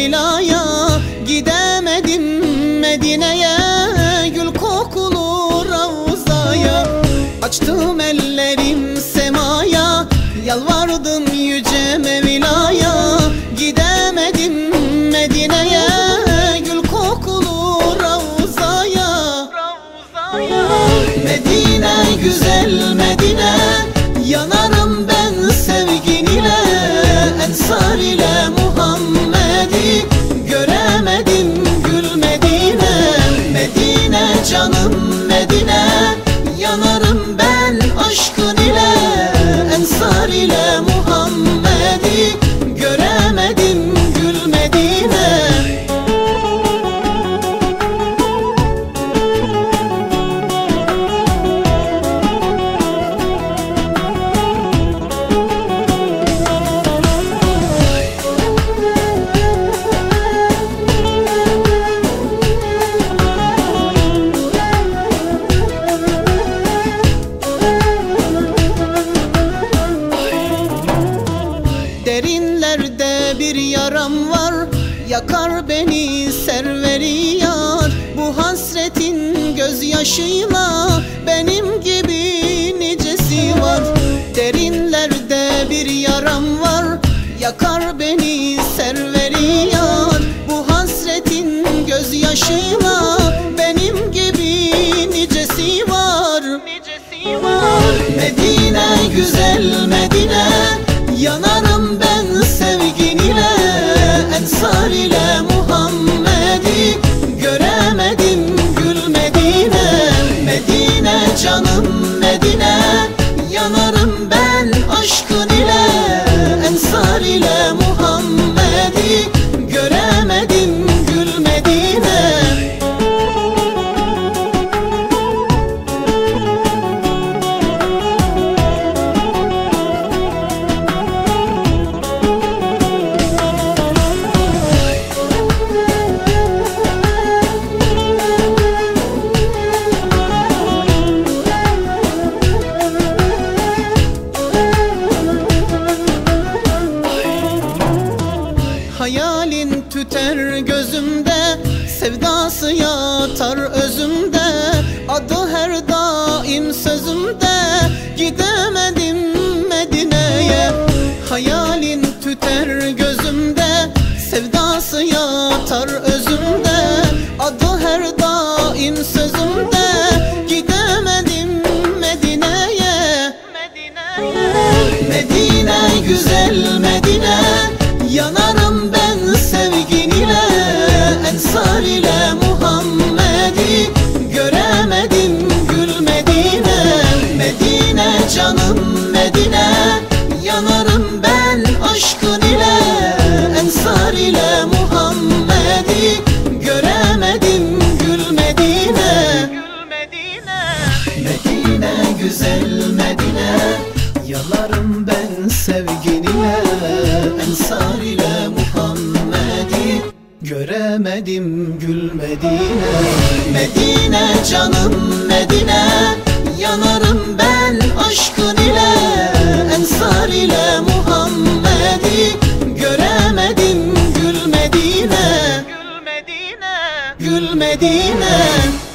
Mevla'ya, gidemedim Medine'ye, gül kokulu Ravza'ya. Açtım ellerim semaya, yalvardım yüce Mevla'ya, gidemedim Medine'ye, gül kokulu Ravza'ya. Medine, güzel Medine, yanarım ben sevgin ile. Ensar ile Muhammed'i göremedim gül Medine. Medine, canım Medine, yanarım ben aşkın ile. Ensar ile Muhammed'i göremedim gül Medine. Derinlerde bir yaram var, yakar beni serveri yar. Bu hasretin gözyaşıyla benim gibi nicesi var. Derinlerde bir yaram var, yakar beni serveri yar. Bu hasretin gözyaşıyla benim gibi nicesi var. Medine, güzel Medine, yanarım ben sevgin ile. Ensar ile Muhammed'i göremedim gül Medine. Medine, canım Medine, yanarım ben aşkın ile. Ensar ile Muhammed'i göremedim gül Medine. Hayalin tüter gözümde, sevdası yatar özümde. Adı her daim sözümde, gidemedim Medine'ye. Hayalin tüter gözümde, sevdası yatar özümde. Adı her daim sözümde, gidemedim Medine'ye. Medine, güzel Medine, yanarım ben sevgin ile. Ensar ile Muhammed'i göremedim gül Medine. Medine, canım Medine, yanarım ben aşkın ile. Ensar ile Muhammed'i göremedim gül Medine. Medine, güzel Medine, yanarım ben sevgin ile. Ensar ile Muhammed'i göremedim gül Medine. Medine, canım Medine, yanarım ben aşkın ile. Ensar ile Muhammed'i göremedim gül Medine. Gül Medine.